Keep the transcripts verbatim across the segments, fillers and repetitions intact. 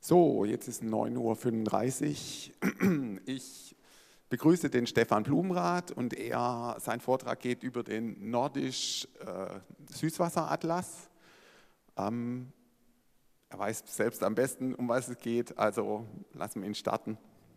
So, jetzt ist neun Uhr fünfunddreißig. Ich begrüße den Stefan Blumenrath und er, sein Vortrag geht über den Nordisch-Süßwasseratlas. Ähm, er weiß selbst am besten, um was es geht, also lassen wir ihn starten.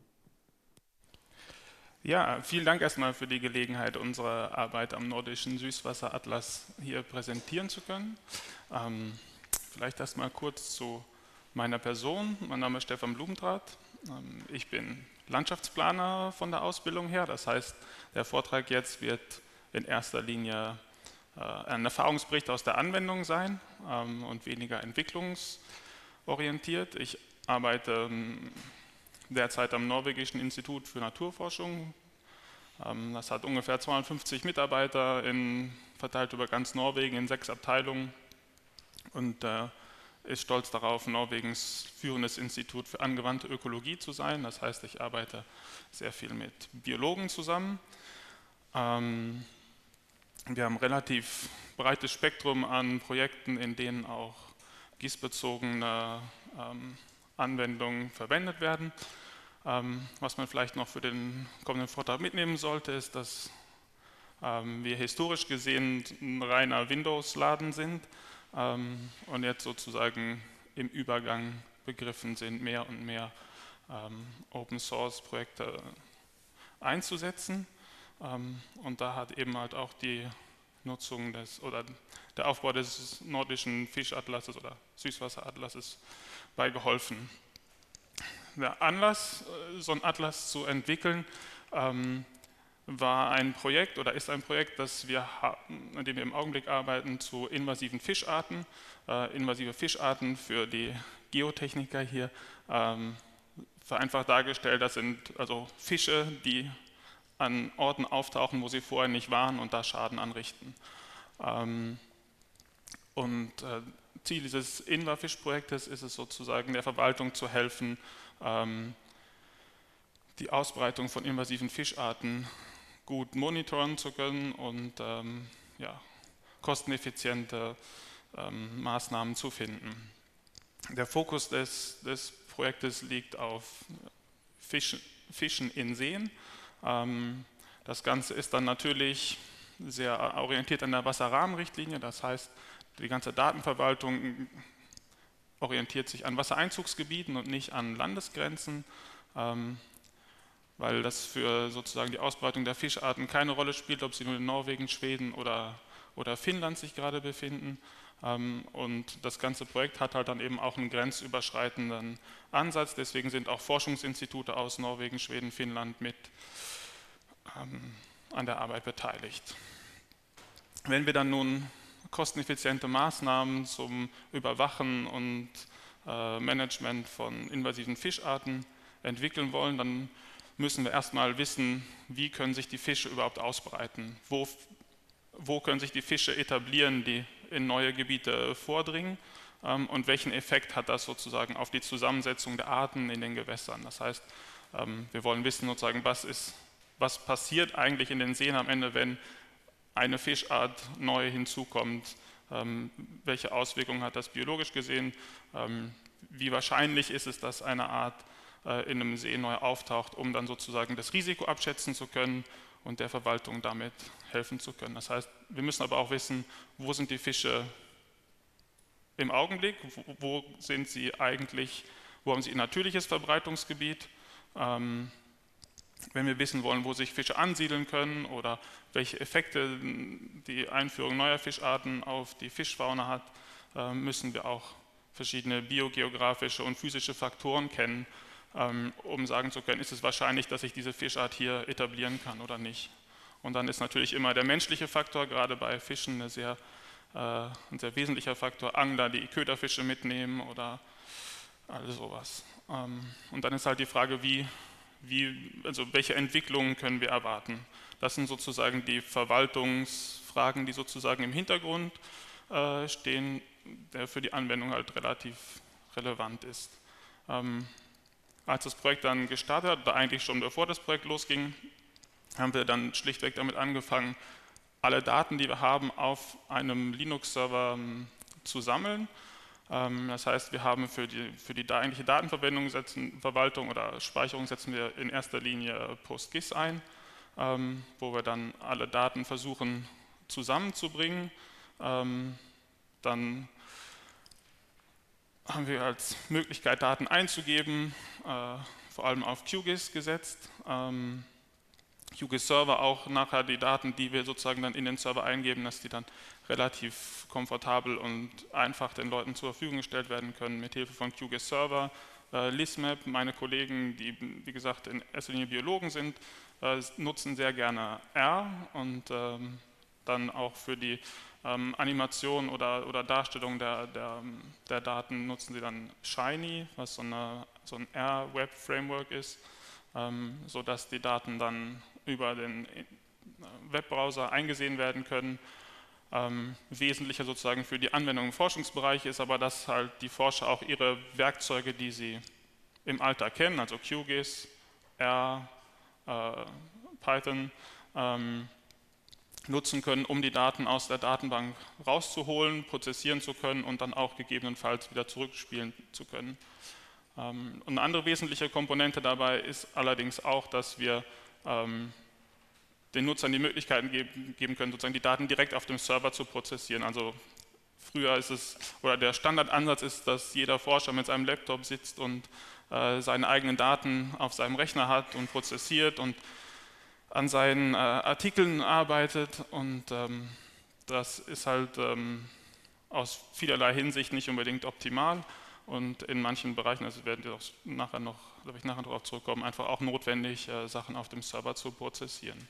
Ja, vielen Dank erstmal für die Gelegenheit, unsere Arbeit am Nordischen Süßwasseratlas hier präsentieren zu können. Ähm, vielleicht erstmal kurz zu meiner Person. Mein Name ist Stefan Blumenrath. Ähm, ich bin Landschaftsplaner von der Ausbildung her. Das heißt, der Vortrag jetzt wird in erster Linie äh, ein Erfahrungsbericht aus der Anwendung sein ähm, und weniger entwicklungsorientiert. Ich arbeite ähm, derzeit am Norwegischen Institut für Naturforschung. Das hat ungefähr zweihundertfünfzig Mitarbeiter in, verteilt über ganz Norwegen in sechs Abteilungen und äh, ist stolz darauf, Norwegens führendes Institut für angewandte Ökologie zu sein. Das heißt, ich arbeite sehr viel mit Biologen zusammen. Ähm, wir haben ein relativ breites Spektrum an Projekten, in denen auch gießbezogene ähm, Anwendungen verwendet werden. Ähm, was man vielleicht noch für den kommenden Vortrag mitnehmen sollte, ist, dass ähm, wir historisch gesehen ein reiner Windows-Laden sind ähm, und jetzt sozusagen im Übergang begriffen sind, mehr und mehr ähm, Open-Source-Projekte einzusetzen. Ähm, und da hat eben halt auch die Nutzung des oder der Aufbau des nordischen Fischatlases oder Süßwasseratlases bei geholfen. Der Anlass, so einen Atlas zu entwickeln, ähm, war ein Projekt oder ist ein Projekt, das wir haben, an dem wir im Augenblick arbeiten, zu invasiven Fischarten. Äh, invasive Fischarten für die Geotechniker hier, ähm, vereinfacht dargestellt, das sind also Fische, die an Orten auftauchen, wo sie vorher nicht waren und da Schaden anrichten. Ähm, und äh, Ziel dieses Invafisch-Projektes ist es sozusagen, der Verwaltung zu helfen, die Ausbreitung von invasiven Fischarten gut monitoren zu können und ähm, ja, kosteneffiziente ähm, Maßnahmen zu finden. Der Fokus des, des Projektes liegt auf Fisch, Fischen in Seen. Ähm, das Ganze ist dann natürlich sehr orientiert an der Wasserrahmenrichtlinie, das heißt, die ganze Datenverwaltung orientiert sich an Wassereinzugsgebieten und nicht an Landesgrenzen, ähm, weil das für sozusagen die Ausbreitung der Fischarten keine Rolle spielt, ob sie nur in Norwegen, Schweden oder, oder Finnland sich gerade befinden. Ähm, und das ganze Projekt hat halt dann eben auch einen grenzüberschreitenden Ansatz, deswegen sind auch Forschungsinstitute aus Norwegen, Schweden, Finnland mit ähm, an der Arbeit beteiligt. Wenn wir dann nun kosteneffiziente Maßnahmen zum Überwachen und äh, Management von invasiven Fischarten entwickeln wollen, dann müssen wir erstmal wissen, wie können sich die Fische überhaupt ausbreiten, wo, wo können sich die Fische etablieren, die in neue Gebiete vordringen ähm, und welchen Effekt hat das sozusagen auf die Zusammensetzung der Arten in den Gewässern. Das heißt, ähm, wir wollen wissen sozusagen, was, ist, was passiert eigentlich in den Seen am Ende, wenn eine Fischart neu hinzukommt, ähm, welche Auswirkungen hat das biologisch gesehen, ähm, wie wahrscheinlich ist es, dass eine Art äh, in einem See neu auftaucht, um dann sozusagen das Risiko abschätzen zu können und der Verwaltung damit helfen zu können. Das heißt, wir müssen aber auch wissen, wo sind die Fische im Augenblick, wo, wo sind sie eigentlich, wo haben sie ihr natürliches Verbreitungsgebiet, ähm, wenn wir wissen wollen, wo sich Fische ansiedeln können oder welche Effekte die Einführung neuer Fischarten auf die Fischfauna hat, müssen wir auch verschiedene biogeografische und physische Faktoren kennen, um sagen zu können, ist es wahrscheinlich, dass sich diese Fischart hier etablieren kann oder nicht. Und dann ist natürlich immer der menschliche Faktor, gerade bei Fischen, eine sehr, ein sehr wesentlicher Faktor, Angler, die Köderfische mitnehmen oder all sowas. Und dann ist halt die Frage, wie Wie, also welche Entwicklungen können wir erwarten? Das sind sozusagen die Verwaltungsfragen, die sozusagen im Hintergrund äh, stehen, der für die Anwendung halt relativ relevant ist. Ähm, als das Projekt dann gestartet hat, oder eigentlich schon bevor das Projekt losging, haben wir dann schlichtweg damit angefangen, alle Daten, die wir haben, auf einem Linux-Server ähm, zu sammeln. Das heißt, wir haben für die, für die eigentliche Datenverwendung setzen, Verwaltung oder Speicherung setzen wir in erster Linie PostGIS ein, wo wir dann alle Daten versuchen zusammenzubringen. Dann haben wir als Möglichkeit, Daten einzugeben, vor allem auf QGIS gesetzt. QGIS-Server auch nachher die Daten, die wir sozusagen dann in den Server eingeben, dass die dann relativ komfortabel und einfach den Leuten zur Verfügung gestellt werden können mit Hilfe von QGIS-Server. Äh, LISMAP, meine Kollegen, die wie gesagt in erster Linie Biologen sind, äh, nutzen sehr gerne R und ähm, dann auch für die ähm, Animation oder, oder Darstellung der, der, der Daten nutzen sie dann Shiny, was so, eine, so ein R-Web-Framework ist, ähm, sodass die Daten dann über den Webbrowser eingesehen werden können. Ähm, wesentlicher sozusagen für die Anwendung im Forschungsbereich ist aber, dass halt die Forscher auch ihre Werkzeuge, die sie im Alltag kennen, also QGIS, R, äh, Python, ähm, nutzen können, um die Daten aus der Datenbank rauszuholen, prozessieren zu können und dann auch gegebenenfalls wieder zurückspielen zu können. Ähm, und eine andere wesentliche Komponente dabei ist allerdings auch, dass wir ähm, den Nutzern die Möglichkeiten geben, geben können, sozusagen die Daten direkt auf dem Server zu prozessieren. Also früher ist es, oder der Standardansatz ist, dass jeder Forscher mit seinem Laptop sitzt und äh, seine eigenen Daten auf seinem Rechner hat und prozessiert und an seinen äh, Artikeln arbeitet. Und ähm, das ist halt ähm, aus vielerlei Hinsicht nicht unbedingt optimal. Und in manchen Bereichen, also werden wir auch nachher noch, da werde ich nachher darauf zurückkommen, einfach auch notwendig, äh, Sachen auf dem Server zu prozessieren.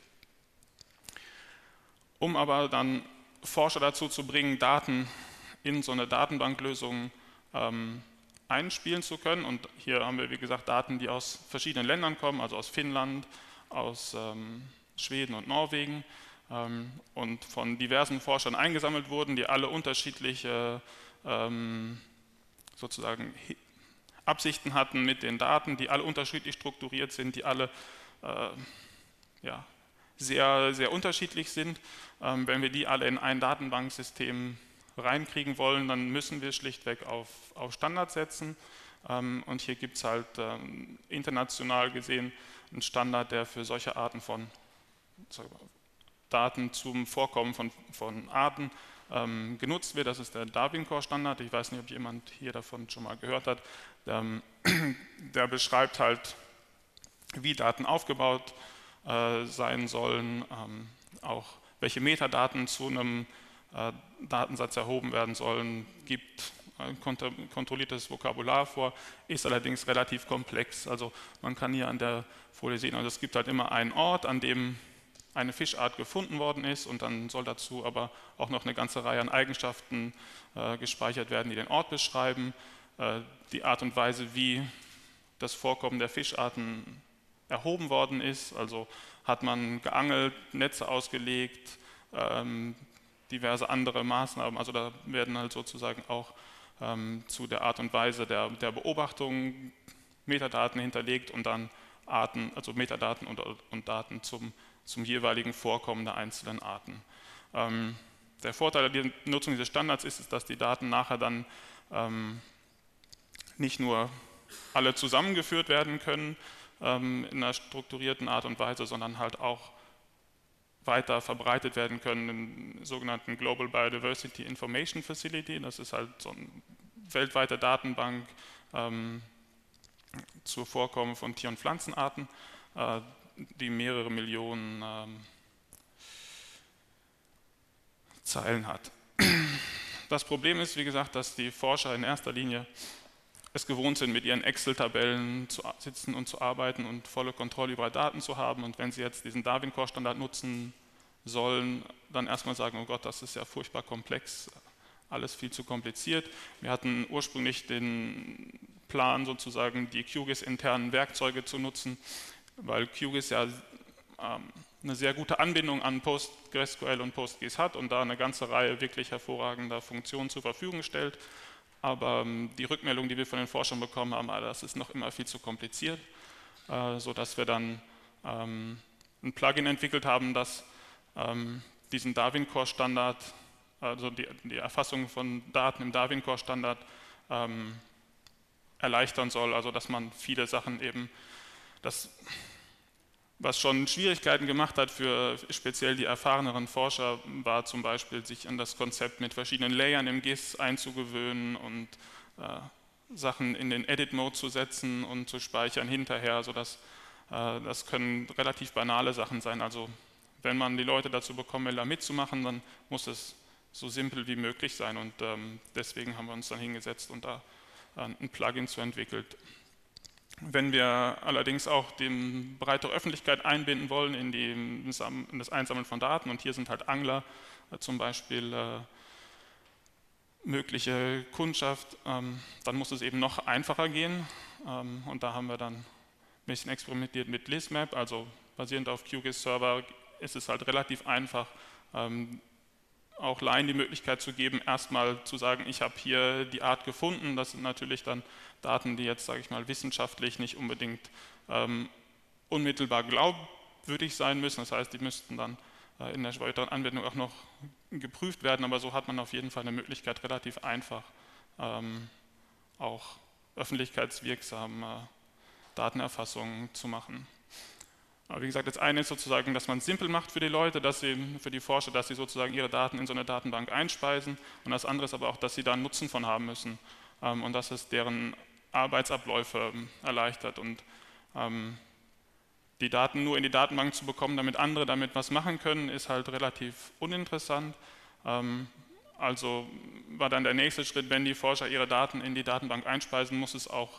Um aber dann Forscher dazu zu bringen, Daten in so eine Datenbanklösung ähm, einspielen zu können. Und hier haben wir, wie gesagt, Daten, die aus verschiedenen Ländern kommen, also aus Finnland, aus ähm, Schweden und Norwegen ähm, und von diversen Forschern eingesammelt wurden, die alle unterschiedliche ähm, sozusagen Absichten hatten mit den Daten, die alle unterschiedlich strukturiert sind, die alle äh, ja, sehr, sehr unterschiedlich sind. Ähm, wenn wir die alle in ein Datenbanksystem reinkriegen wollen, dann müssen wir schlichtweg auf, auf Standards setzen. Ähm, und hier gibt es halt ähm, international gesehen einen Standard, der für solche Arten von sorry, Daten zum Vorkommen von, von Arten ähm, genutzt wird. Das ist der Darwin-Core-Standard. Ich weiß nicht, ob jemand hier davon schon mal gehört hat. Ähm, der beschreibt halt, wie Daten aufgebaut äh, sein sollen, ähm, auch welche Metadaten zu einem äh, Datensatz erhoben werden sollen, gibt ein kontrolliertes Vokabular vor, ist allerdings relativ komplex. Also man kann hier an der Folie sehen, also es gibt halt immer einen Ort, an dem eine Fischart gefunden worden ist und dann soll dazu aber auch noch eine ganze Reihe an Eigenschaften äh, gespeichert werden, die den Ort beschreiben, äh, die Art und Weise, wie das Vorkommen der Fischarten erhoben worden ist, also hat man geangelt, Netze ausgelegt, ähm, diverse andere Maßnahmen, also da werden halt sozusagen auch ähm, zu der Art und Weise der, der Beobachtung Metadaten hinterlegt und dann Arten, also Metadaten und, und Daten zum, zum jeweiligen Vorkommen der einzelnen Arten. Ähm, der Vorteil der Nutzung dieses Standards ist, ist, dass die Daten nachher dann ähm, nicht nur alle zusammengeführt werden können ähm, in einer strukturierten Art und Weise, sondern halt auch weiter verbreitet werden können in sogenannten Global Biodiversity Information Facility. Das ist halt so eine weltweite Datenbank ähm, zur Vorkommen von Tier- und Pflanzenarten, äh, die mehrere Millionen ähm, Zeilen hat. Das Problem ist, wie gesagt, dass die Forscher in erster Linie es gewohnt sind, mit ihren Excel-Tabellen zu sitzen und zu arbeiten und volle Kontrolle über Daten zu haben. Und wenn sie jetzt diesen Darwin-Core-Standard nutzen sollen, dann erstmal sagen, oh Gott, das ist ja furchtbar komplex, alles viel zu kompliziert. Wir hatten ursprünglich den Plan, sozusagen die QGIS-internen Werkzeuge zu nutzen, weil QGIS ja ähm, eine sehr gute Anbindung an PostgreSQL und PostGIS hat und da eine ganze Reihe wirklich hervorragender Funktionen zur Verfügung stellt. Aber ähm, die Rückmeldung, die wir von den Forschern bekommen haben, das ist noch immer viel zu kompliziert, äh, sodass wir dann ähm, ein Plugin entwickelt haben, das ähm, diesen Darwin-Core-Standard, also die, die Erfassung von Daten im Darwin-Core-Standard ähm, erleichtern soll, also dass man viele Sachen eben, das, was schon Schwierigkeiten gemacht hat für speziell die erfahreneren Forscher, war zum Beispiel, sich an das Konzept mit verschiedenen Layern im G I S einzugewöhnen und äh, Sachen in den Edit-Mode zu setzen und zu speichern hinterher, sodass äh, das können relativ banale Sachen sein. Also wenn man die Leute dazu bekommen will, da mitzumachen, dann muss es so simpel wie möglich sein und ähm, deswegen haben wir uns dann hingesetzt und da äh, ein Plugin zu entwickelt. Wenn wir allerdings auch die breite Öffentlichkeit einbinden wollen in, die, in das Einsammeln von Daten, und hier sind halt Angler äh, zum Beispiel äh, mögliche Kundschaft, ähm, dann muss es eben noch einfacher gehen ähm, und da haben wir dann ein bisschen experimentiert mit Listmap, also basierend auf Q G I S-Server ist es halt relativ einfach, ähm, auch Laien die Möglichkeit zu geben, erstmal zu sagen, ich habe hier die Art gefunden. Das sind natürlich dann Daten, die jetzt, sage ich mal, wissenschaftlich nicht unbedingt ähm, unmittelbar glaubwürdig sein müssen. Das heißt, die müssten dann äh, in der weiteren Anwendung auch noch geprüft werden, aber so hat man auf jeden Fall eine Möglichkeit, relativ einfach ähm, auch öffentlichkeitswirksame äh, Datenerfassungen zu machen. Aber wie gesagt, das eine ist sozusagen, dass man es simpel macht für die Leute, dass sie, für die Forscher, dass sie sozusagen ihre Daten in so eine Datenbank einspeisen, und das andere ist aber auch, dass sie da einen Nutzen von haben müssen ähm, und dass es deren Arbeitsabläufe ähm, erleichtert. Und ähm, die Daten nur in die Datenbank zu bekommen, damit andere damit was machen können, ist halt relativ uninteressant. Ähm, also war dann der nächste Schritt, wenn die Forscher ihre Daten in die Datenbank einspeisen, muss es auch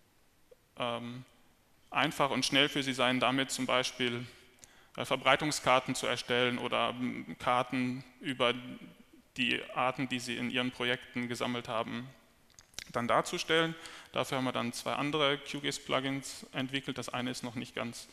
ähm, einfach und schnell für sie sein, damit zum Beispiel äh, Verbreitungskarten zu erstellen oder ähm, Karten über die Arten, die sie in ihren Projekten gesammelt haben, dann darzustellen. Dafür haben wir dann zwei andere Q G I S-Plugins entwickelt. Das eine ist noch nicht ganz,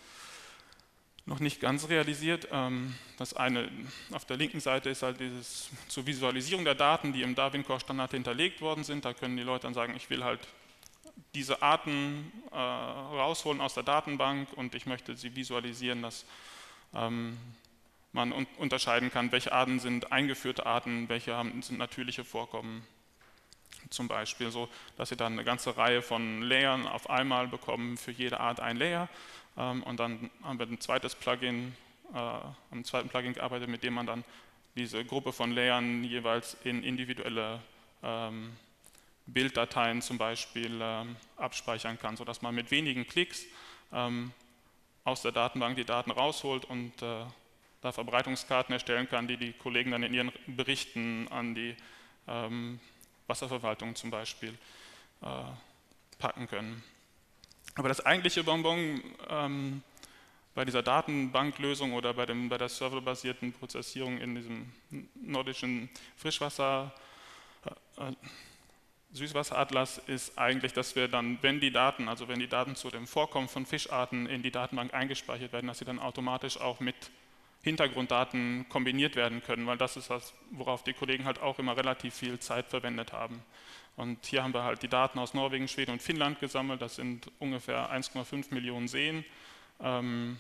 noch nicht ganz realisiert. Ähm, das eine auf der linken Seite ist halt dieses zur Visualisierung der Daten, die im Darwin Core Standard hinterlegt worden sind. Da können die Leute dann sagen, ich will halt diese Arten äh, rausholen aus der Datenbank und ich möchte sie visualisieren, dass ähm, man un unterscheiden kann, welche Arten sind eingeführte Arten, welche haben, sind natürliche Vorkommen. Zum Beispiel so, dass sie dann eine ganze Reihe von Layern auf einmal bekommen, für jede Art ein Layer. Ähm, und dann haben wir ein zweites Plugin, äh, am zweiten Plugin gearbeitet, mit dem man dann diese Gruppe von Layern jeweils in individuelle ähm, Bilddateien zum Beispiel ähm, abspeichern kann, sodass man mit wenigen Klicks ähm, aus der Datenbank die Daten rausholt und äh, da Verbreitungskarten erstellen kann, die die Kollegen dann in ihren Berichten an die ähm, Wasserverwaltung zum Beispiel äh, packen können. Aber das eigentliche Bonbon ähm, bei dieser Datenbanklösung oder bei, dem, bei der serverbasierten Prozessierung in diesem nordischen Frischwasser äh, Süßwasseratlas ist eigentlich, dass wir dann, wenn die Daten, also wenn die Daten zu dem Vorkommen von Fischarten in die Datenbank eingespeichert werden, dass sie dann automatisch auch mit Hintergrunddaten kombiniert werden können, weil das ist das, worauf die Kollegen halt auch immer relativ viel Zeit verwendet haben. Und hier haben wir halt die Daten aus Norwegen, Schweden und Finnland gesammelt, das sind ungefähr eins Komma fünf Millionen Seen. Ähm,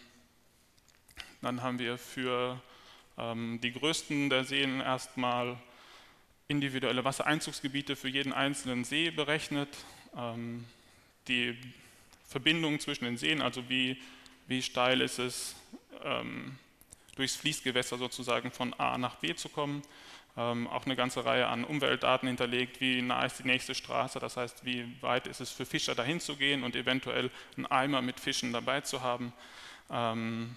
dann haben wir für ähm, die größten der Seen erstmal individuelle Wassereinzugsgebiete für jeden einzelnen See berechnet, ähm, die Verbindung zwischen den Seen, also wie, wie steil ist es, ähm, durchs Fließgewässer sozusagen von A nach B zu kommen, ähm, auch eine ganze Reihe an Umweltdaten hinterlegt, wie nah ist die nächste Straße, das heißt, wie weit ist es für Fischer dahin zu gehen und eventuell einen Eimer mit Fischen dabei zu haben, ähm,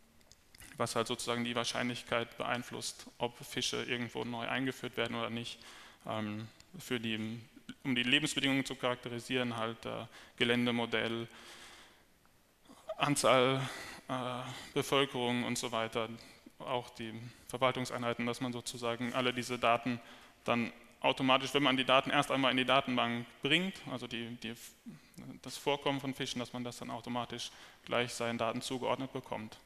was halt sozusagen die Wahrscheinlichkeit beeinflusst, ob Fische irgendwo neu eingeführt werden oder nicht. Ähm, für die, um die Lebensbedingungen zu charakterisieren, halt äh, Geländemodell, Anzahl äh, Bevölkerung und so weiter, auch die Verwaltungseinheiten, dass man sozusagen alle diese Daten dann automatisch, wenn man die Daten erst einmal in die Datenbank bringt, also die, die, das Vorkommen von Fischen, dass man das dann automatisch gleich seinen Daten zugeordnet bekommt.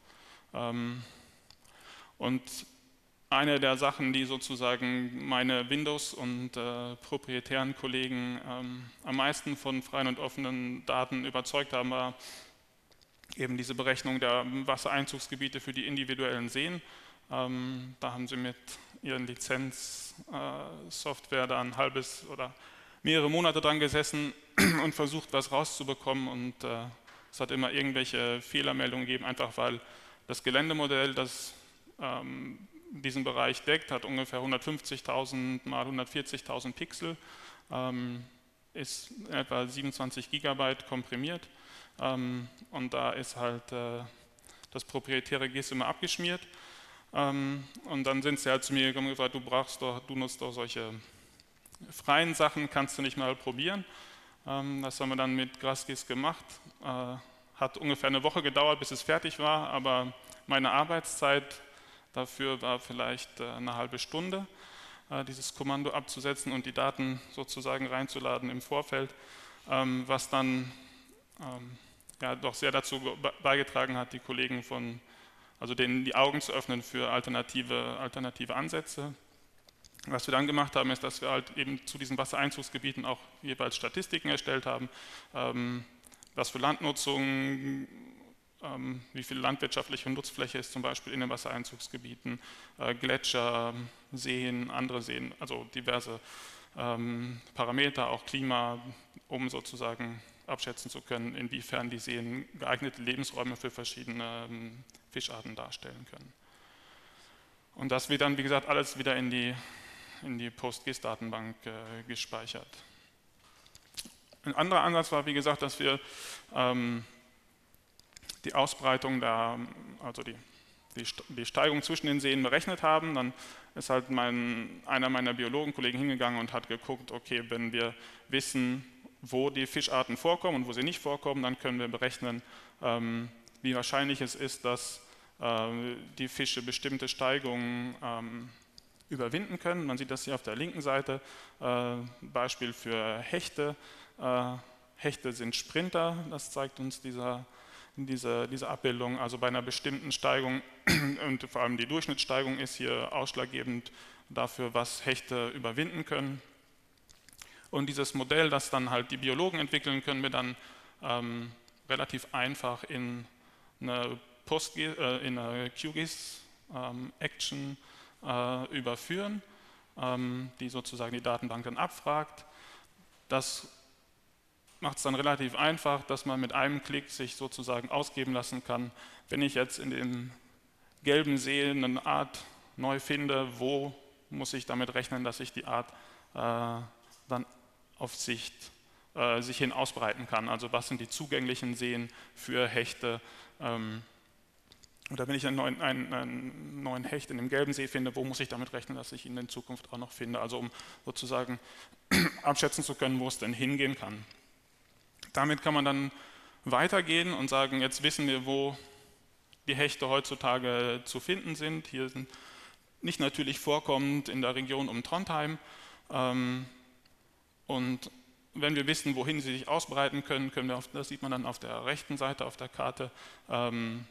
Und eine der Sachen, die sozusagen meine Windows- und äh, proprietären Kollegen ähm, am meisten von freien und offenen Daten überzeugt haben, war eben diese Berechnung der Wassereinzugsgebiete für die individuellen Seen. Ähm, da haben sie mit ihren Lizenzsoftware äh, da ein halbes oder mehrere Monate dran gesessen und versucht, was rauszubekommen, und äh, es hat immer irgendwelche Fehlermeldungen gegeben, einfach weil das Geländemodell, das ähm, diesen Bereich deckt, hat ungefähr hundertfünfzigtausend mal hundertvierzigtausend Pixel, ähm, ist etwa siebenundzwanzig Gigabyte komprimiert, ähm, und da ist halt äh, das proprietäre G I S immer abgeschmiert. Ähm, und dann sind sie halt zu mir gekommen und gesagt, du brauchst doch, du nutzt doch solche freien Sachen, kannst du nicht mal probieren. Ähm, das haben wir dann mit GrassGIS gemacht. Äh, hat ungefähr eine Woche gedauert, bis es fertig war, aber meine Arbeitszeit dafür war vielleicht äh, eine halbe Stunde, äh, dieses Kommando abzusetzen und die Daten sozusagen reinzuladen im Vorfeld, ähm, was dann ähm, ja, doch sehr dazu beigetragen hat, die Kollegen von, also denen die Augen zu öffnen für alternative, alternative Ansätze. Was wir dann gemacht haben, ist, dass wir halt eben zu diesen Wassereinzugsgebieten auch jeweils Statistiken erstellt haben, ähm, was für Landnutzung, ähm, wie viel landwirtschaftliche Nutzfläche ist zum Beispiel in den Wassereinzugsgebieten, äh, Gletscher, Seen, andere Seen, also diverse ähm, Parameter, auch Klima, um sozusagen abschätzen zu können, inwiefern die Seen geeignete Lebensräume für verschiedene ähm, Fischarten darstellen können. Und das wird dann, wie gesagt, alles wieder in die, in die PostGIS-Datenbank äh, gespeichert. Ein anderer Ansatz war, wie gesagt, dass wir ähm, die Ausbreitung, der, also die, die, die Steigung zwischen den Seen berechnet haben. Dann ist halt mein, einer meiner Biologenkollegen hingegangen und hat geguckt, okay, wenn wir wissen, wo die Fischarten vorkommen und wo sie nicht vorkommen, dann können wir berechnen, ähm, wie wahrscheinlich es ist, dass äh, die Fische bestimmte Steigungen ähm, überwinden können. Man sieht das hier auf der linken Seite, äh, Beispiel für Hechte. Äh, Hechte sind Sprinter, das zeigt uns dieser, diese, diese Abbildung. Also bei einer bestimmten Steigung und vor allem die Durchschnittssteigung ist hier ausschlaggebend dafür, was Hechte überwinden können. Und dieses Modell, das dann halt die Biologen entwickeln, können wir dann ähm, relativ einfach in eine, PostGIS, äh, in eine QGIS-Action ähm, äh, überführen, ähm, die sozusagen die Datenbank dann abfragt. Das macht es dann relativ einfach, dass man mit einem Klick sich sozusagen ausgeben lassen kann, wenn ich jetzt in dem gelben See eine Art neu finde, wo muss ich damit rechnen, dass ich die Art äh, dann auf Sicht äh, sich hin ausbreiten kann. Also was sind die zugänglichen Seen für Hechte? Ähm, oder wenn ich einen neuen, einen, einen neuen Hecht in dem gelben See finde, wo muss ich damit rechnen, dass ich ihn in Zukunft auch noch finde? Also um sozusagen abschätzen zu können, wo es denn hingehen kann. Damit kann man dann weitergehen und sagen, jetzt wissen wir, wo die Hechte heutzutage zu finden sind. Hier sind nicht natürlich vorkommend in der Region um Trondheim. Ähm, Und wenn wir wissen, wohin sie sich ausbreiten können, können wir auf, das sieht man dann auf der rechten Seite auf der Karte, ähm,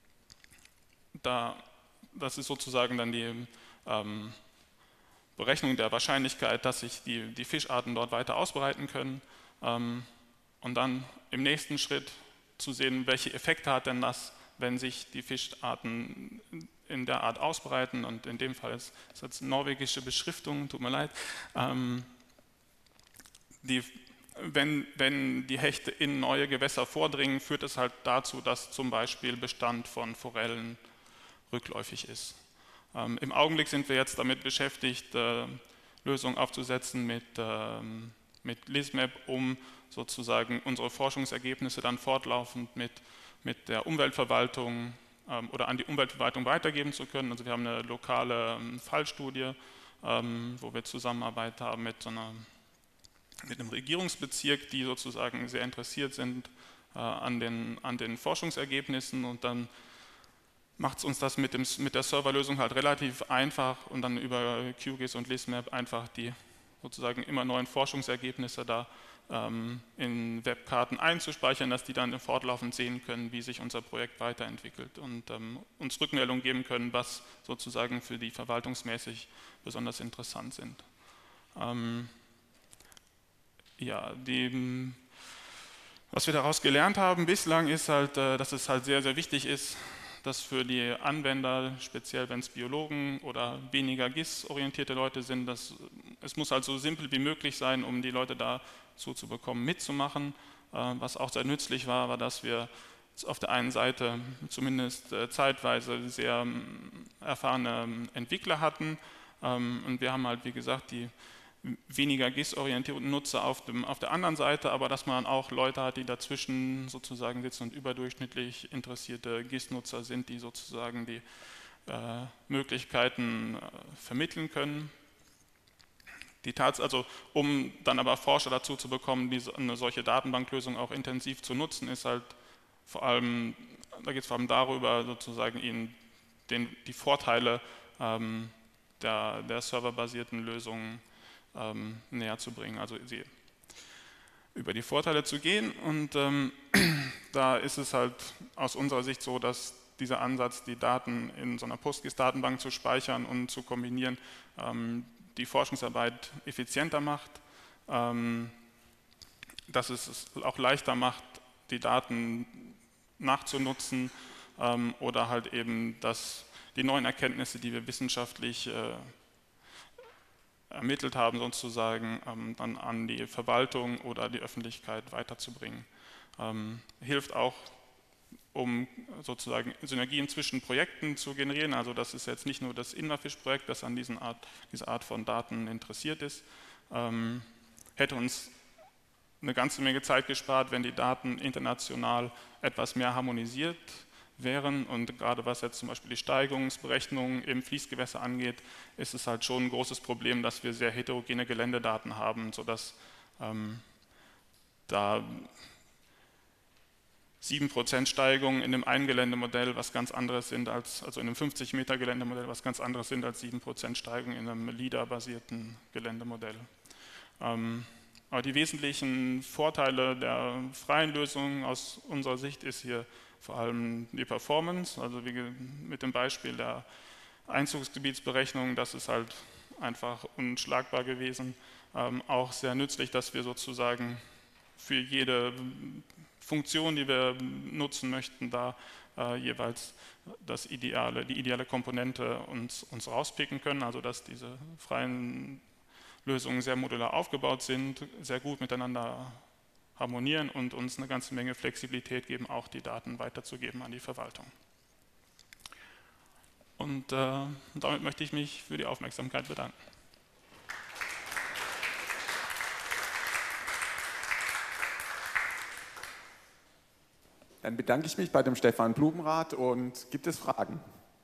da, das ist sozusagen dann die ähm, Berechnung der Wahrscheinlichkeit, dass sich die, die Fischarten dort weiter ausbreiten können, ähm, und dann im nächsten Schritt zu sehen, welche Effekte hat denn das, wenn sich die Fischarten in der Art ausbreiten, und in dem Fall ist es jetzt norwegische Beschriftung, tut mir leid, ähm, Die, wenn, wenn die Hechte in neue Gewässer vordringen, führt es halt dazu, dass zum Beispiel Bestand von Forellen rückläufig ist. Ähm, Im Augenblick sind wir jetzt damit beschäftigt, äh, Lösungen aufzusetzen mit, äh, mit LISMAP, um sozusagen unsere Forschungsergebnisse dann fortlaufend mit, mit der Umweltverwaltung ähm, oder an die Umweltverwaltung weitergeben zu können. Also wir haben eine lokale ähm, Fallstudie, ähm, wo wir Zusammenarbeit haben mit so einer mit einem Regierungsbezirk, die sozusagen sehr interessiert sind äh, an, den, an den Forschungsergebnissen, und dann macht es uns das mit, dem, mit der Serverlösung halt relativ einfach, und dann über QGIS und LISMAP einfach die sozusagen immer neuen Forschungsergebnisse da ähm, in Webkarten einzuspeichern, dass die dann fortlaufend sehen können, wie sich unser Projekt weiterentwickelt, und ähm, uns Rückmeldung geben können, was sozusagen für die verwaltungsmäßig besonders interessant sind. Ähm, Ja, die, was wir daraus gelernt haben bislang ist halt, dass es halt sehr, sehr wichtig ist, dass für die Anwender, speziell wenn es Biologen oder weniger G I S-orientierte Leute sind, dass, es muss halt so simpel wie möglich sein, um die Leute dazu zu bekommen, mitzumachen. Was auch sehr nützlich war, war, dass wir auf der einen Seite zumindest zeitweise sehr erfahrene Entwickler hatten und wir haben halt, wie gesagt, die weniger G I S-orientierten Nutzer auf, dem, auf der anderen Seite, aber dass man auch Leute hat, die dazwischen sozusagen sitzen und überdurchschnittlich interessierte G I S-Nutzer sind, die sozusagen die äh, Möglichkeiten äh, vermitteln können. Die Tats also, um dann aber Forscher dazu zu bekommen, diese, eine solche Datenbanklösung auch intensiv zu nutzen, ist halt vor allem, da geht es vor allem darüber, sozusagen ihnen den, die Vorteile ähm, der, der serverbasierten Lösungen ähm, näher zu bringen, also sie über die Vorteile zu gehen. Und ähm, da ist es halt aus unserer Sicht so, dass dieser Ansatz, die Daten in so einer PostGIS-Datenbank zu speichern und zu kombinieren, ähm, die Forschungsarbeit effizienter macht, ähm, dass es es auch leichter macht, die Daten nachzunutzen ähm, oder halt eben, dass die neuen Erkenntnisse, die wir wissenschaftlich äh, ermittelt haben, sozusagen ähm, dann an die Verwaltung oder die Öffentlichkeit weiterzubringen. Ähm, hilft auch, um sozusagen Synergien zwischen Projekten zu generieren. Also das ist jetzt nicht nur das Invafish-Projekt, das an diesen Art, diese Art von Daten interessiert ist. Ähm, hätte uns eine ganze Menge Zeit gespart, wenn die Daten international etwas mehr harmonisiert wären. Und gerade was jetzt zum Beispiel die Steigungsberechnungen im Fließgewässer angeht, ist es halt schon ein großes Problem, dass wir sehr heterogene Geländedaten haben, sodass ähm, da sieben Prozent Steigung in dem einen Geländemodell was ganz anderes sind als, also in einem fünfzig Meter Geländemodell was ganz anderes sind als sieben Prozent Steigung in einem LiDAR-basierten Geländemodell. Ähm, aber die wesentlichen Vorteile der freien Lösung aus unserer Sicht ist hier vor allem die Performance, also wie mit dem Beispiel der Einzugsgebietsberechnung, das ist halt einfach unschlagbar gewesen. Ähm, auch sehr nützlich, dass wir sozusagen für jede Funktion, die wir nutzen möchten, da äh, jeweils das ideale, die ideale Komponente uns, uns rauspicken können, also dass diese freien Lösungen sehr modular aufgebaut sind, sehr gut miteinander harmonieren und uns eine ganze Menge Flexibilität geben, auch die Daten weiterzugeben an die Verwaltung. Und äh, damit möchte ich mich für die Aufmerksamkeit bedanken. Dann bedanke ich mich bei dem Stefan Blumenrath und gibt es Fragen?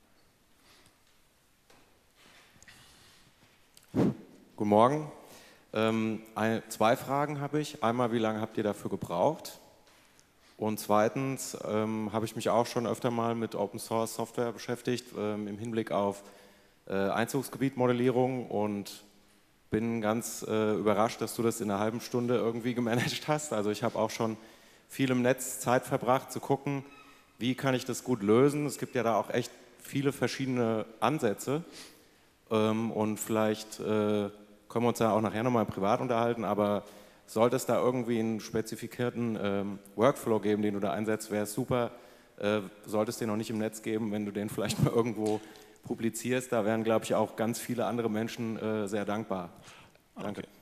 Guten Morgen. Ähm, ein, zwei Fragen habe ich. Einmal, wie lange habt ihr dafür gebraucht? Und zweitens ähm, habe ich mich auch schon öfter mal mit Open Source Software beschäftigt ähm, im Hinblick auf äh, Einzugsgebietmodellierung und bin ganz äh, überrascht, dass du das in einer halben Stunde irgendwie gemanagt hast. Also ich habe auch schon viel im Netz Zeit verbracht zu gucken, wie kann ich das gut lösen. Es gibt ja da auch echt viele verschiedene Ansätze ähm, und vielleicht äh, können wir uns da auch nachher nochmal privat unterhalten, aber sollte es da irgendwie einen spezifizierten ähm, Workflow geben, den du da einsetzt, wäre es super. Äh, sollte es den noch nicht im Netz geben, wenn du den vielleicht mal irgendwo publizierst, da wären, glaube ich, auch ganz viele andere Menschen äh, sehr dankbar. Danke. Okay.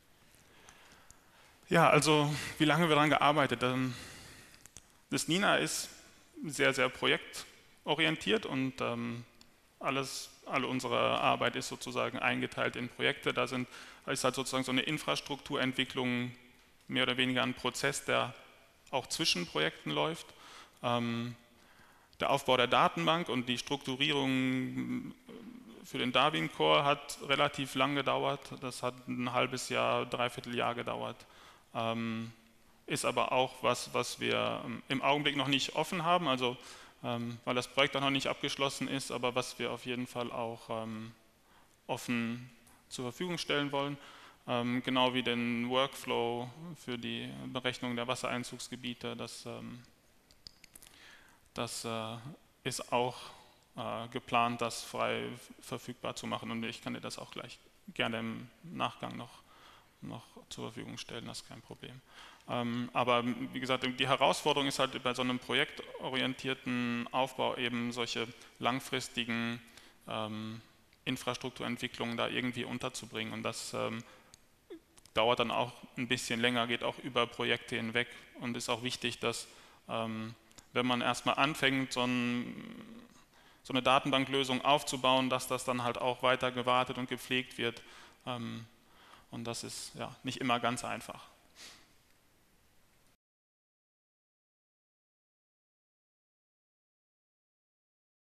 Ja, also wie lange wir daran gearbeitet haben. Das Nina ist sehr, sehr projektorientiert und ähm, alles, alle unsere Arbeit ist sozusagen eingeteilt in Projekte. Da sind, da ist halt sozusagen so eine Infrastrukturentwicklung mehr oder weniger ein Prozess, der auch zwischen Projekten läuft. Ähm, der Aufbau der Datenbank und die Strukturierung für den Darwin Core hat relativ lang gedauert. Das hat ein halbes Jahr, dreiviertel Jahr gedauert. Ähm, ist aber auch was, was wir ähm, im Augenblick noch nicht offen haben, also ähm, weil das Projekt auch noch nicht abgeschlossen ist, aber was wir auf jeden Fall auch ähm, offen zur Verfügung stellen wollen, ähm, genau wie den Workflow für die Berechnung der Wassereinzugsgebiete. Das, ähm, das äh, ist auch äh, geplant, das frei verfügbar zu machen und ich kann dir das auch gleich gerne im Nachgang noch noch zur Verfügung stellen, das ist kein Problem. Ähm, aber wie gesagt, die Herausforderung ist halt bei so einem projektorientierten Aufbau eben solche langfristigen ähm, Infrastrukturentwicklungen da irgendwie unterzubringen. Und das ähm, dauert dann auch ein bisschen länger, geht auch über Projekte hinweg und ist auch wichtig, dass ähm, wenn man erstmal anfängt, so, ein, so eine Datenbanklösung aufzubauen, dass das dann halt auch weiter gewartet und gepflegt wird. Ähm, und das ist ja nicht immer ganz einfach.